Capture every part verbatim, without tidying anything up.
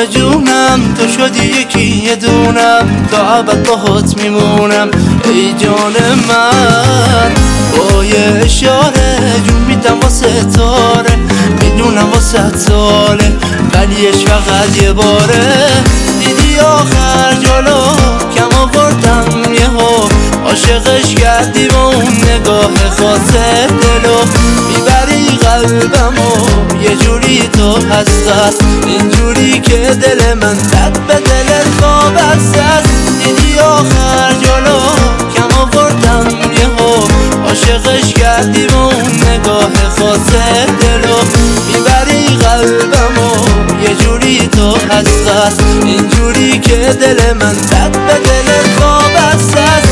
جون جونم تو شدی یکی یه دونم تا ابد باهات میمونم ای جان من. با یه اشاره جون میدم واسه ستاره، میدونم واسه ساله ولیش فقط یه باره. دیدی آخر جلو کم آوردم یهو، عاشقش کردی با اون نگاه خاصه دلو. میبری قلبمو یه جوری تو هست، اینجوری که دل من دد به دلت وابسته است. دیدی آخر جلو کم آوردم یهو، عاشقش کردی با اون نگاه خاصه دلو. میبری قلبمو یه جوری تو هست، اینجوری که دل من دد به دلت وابسته است.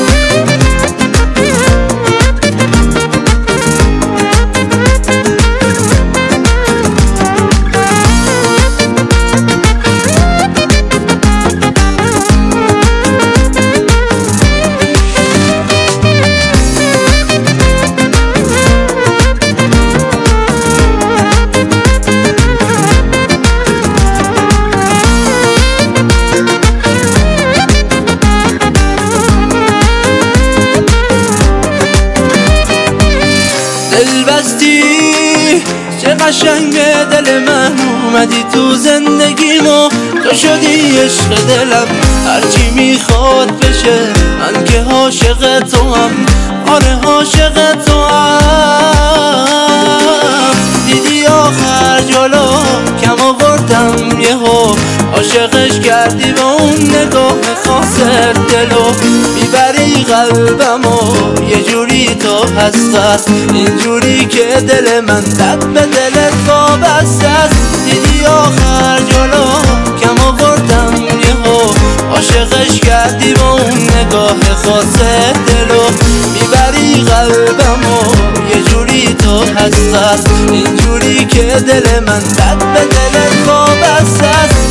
دل بستی چه قشنگه دل من، اومدی تو زندگیمو تو شدی عشق دلم. هرچی میخواد بشه من که عاشق تو هم، آره عاشق تو هم. دیدی آخر جلو کم آوردم یهو، عاشقش کردی با اون نگاه خاص دلو. میبری قلبمو یه جوری تو هست، اینجوری که دل من دد به دلت وابسته است. دیدی آخر جلو کم آوردم یهو، عاشقش کردی با اون نگاه خاص دلو. میبری قلبمو یه جوری تو هست، اینجوری که دل من دد به دلت وابسته است.